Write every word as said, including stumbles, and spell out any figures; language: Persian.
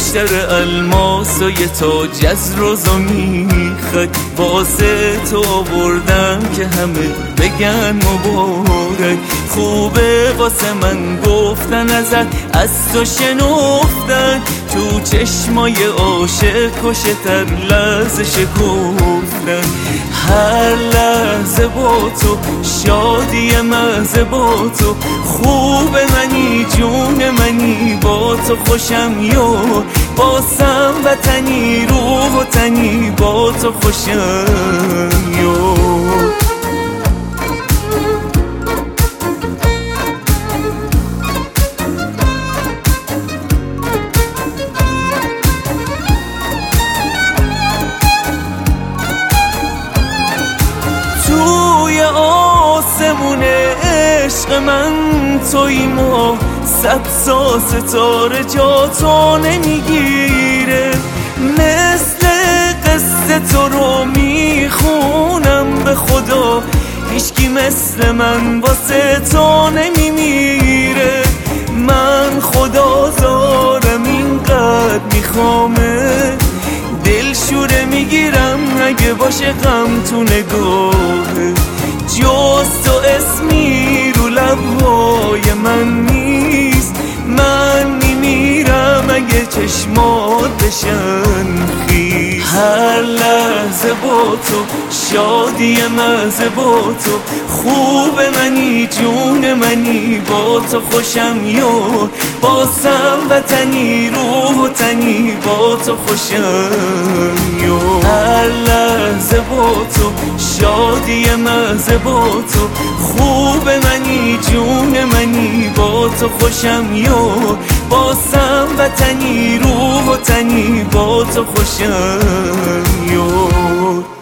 بیشتر الماس و یه تاج از روزا میخوای، واسه تو آوردم که همه بگن مبارک. خوبه واسه من گفتن ازت، از تو شنفتن، تو چشمای عاشق کشتر لحظه شکفتن. هر لحظه با تو شادی مزه، با تو خوب منی جون منی، با تو خوشم یار، باسم وطنی روح و تنی، با تو خوشم یار. توی آسمون عشق من توییم و صد سال ستاره جا تو نمیگیره. مثل قصه تو رو میخونم به خدا، هیچکی مثل من واسه تو نمیمیره. من خدا دارم اینقدر میخوامه، دلشوره میگیرم اگه باشه غم تو نگاهه. جز تو اسمی رو لبهای من نیست، من میمیرم اگه چشمات بشن خیس. هر لحظه با تو شادی مزه، با تو خوب منی جون منی، با تو خوشم یار، باسم وطنی روح و تنی، با تو خوشم یار. هر لحظه با تو شادی مزه، با تو خوب منی جون منی، با تو خوشم یار، باسم وطنی روح و تنی، با تو خوشم یار.